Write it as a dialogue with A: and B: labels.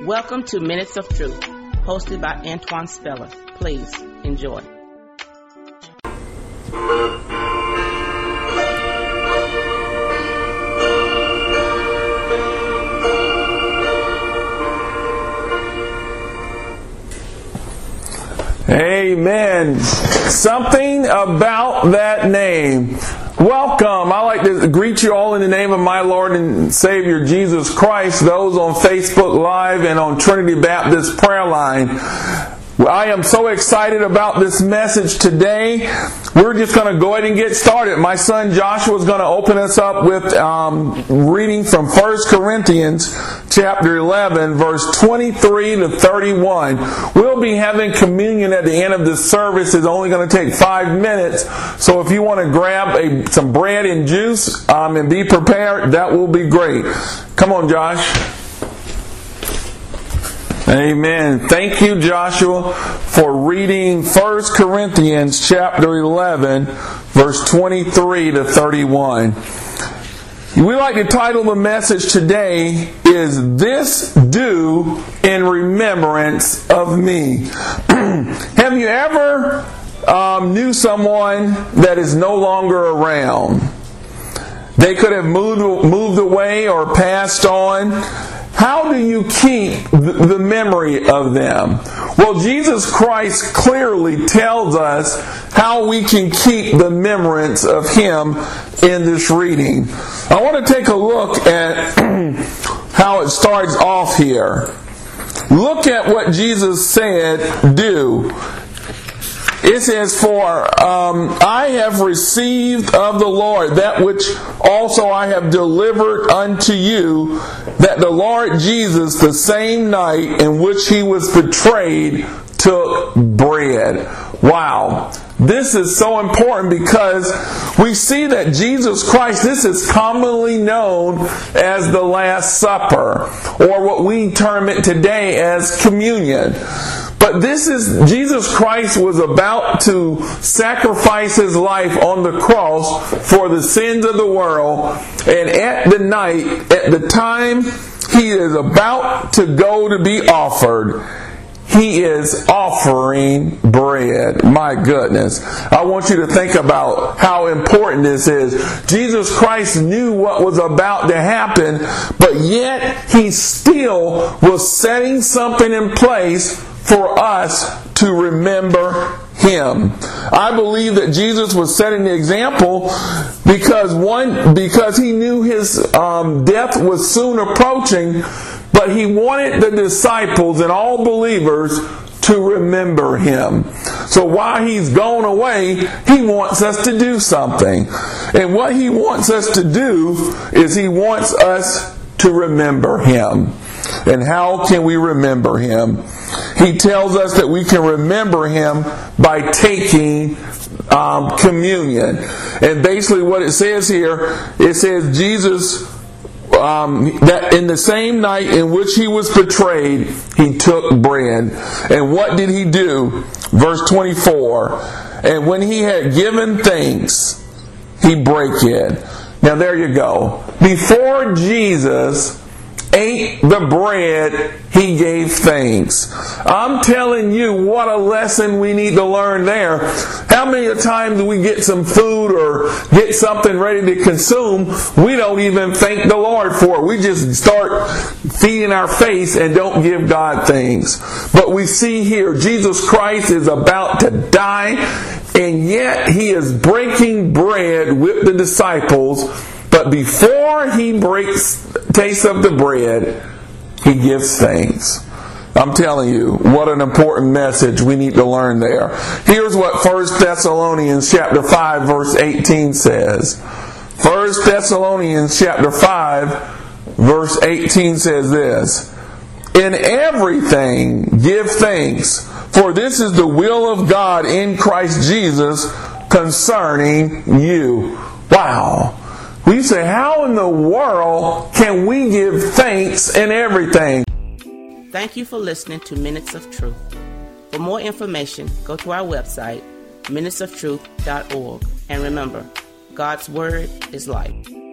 A: Welcome to Minutes of Truth, hosted by Antoine Speller. Please enjoy.
B: Amen. Something about that name. Welcome. I like to greet you all in the name of my Lord and Savior Jesus Christ, those on Facebook Live and on Trinity Baptist Prayer Line. I am so excited about this message today. We're just going to go ahead and get started. My son Joshua is going to open us up with reading from 1 Corinthians chapter 11, verse 23 to 31. We'll be having communion at the end of this service. It's only going to take 5 minutes. So if you want to grab some bread and juice and be prepared, that will be great. Come on, Josh. Amen. Thank you, Joshua, for reading 1 Corinthians chapter 11, verse 23 to 31. We like to title the message today is This Do in Remembrance of Me. Have you ever knew someone that is no longer around? They could have moved away or passed on. How do you keep the memory of them? Well, Jesus Christ clearly tells us how we can keep the remembrance of Him in this reading. I want to take a look at how it starts off here. Look at what Jesus said, do. It says, for I have received of the Lord that which also I have delivered unto you, that the Lord Jesus, the same night in which He was betrayed, took bread. Wow. This is so important because we see that Jesus Christ, this is commonly known as the Last Supper, or what we term it today as communion. But Jesus Christ was about to sacrifice His life on the cross for the sins of the world. And at the time He is about to go to be offered, He is offering bread. My goodness. I want you to think about how important this is. Jesus Christ knew what was about to happen, but yet He still was setting something in place for us to remember Him. I believe that Jesus was setting the example because He knew His death was soon approaching, but He wanted the disciples and all believers to remember Him. So while He's gone away, He wants us to do something. And what He wants us to do is He wants us to remember Him. And how can we remember Him? He tells us that we can remember Him by taking communion. And basically what it says here, it says Jesus, that in the same night in which He was betrayed, He took bread. And what did He do? Verse 24. And when He had given thanks, He brake it. Now there you go. Before Jesus ate the bread, He gave thanks. I'm telling you, what a lesson we need to learn there. How many times do we get some food or get something ready to consume, we don't even thank the Lord for it. We just start feeding our face and don't give God thanks. But we see here, Jesus Christ is about to die, and yet He is breaking bread with the disciples. But before He tastes of the bread, He gives thanks. I'm telling you, what an important message we need to learn there. Here's what 1 Thessalonians chapter 5 verse 18 says. 1 Thessalonians chapter 5 verse 18 says this. In everything give thanks, for this is the will of God in Christ Jesus concerning you. Wow. We say, how in the world can we give thanks in everything?
A: Thank you for listening to Minutes of Truth. For more information, go to our website, minutesoftruth.org. And remember, God's Word is life.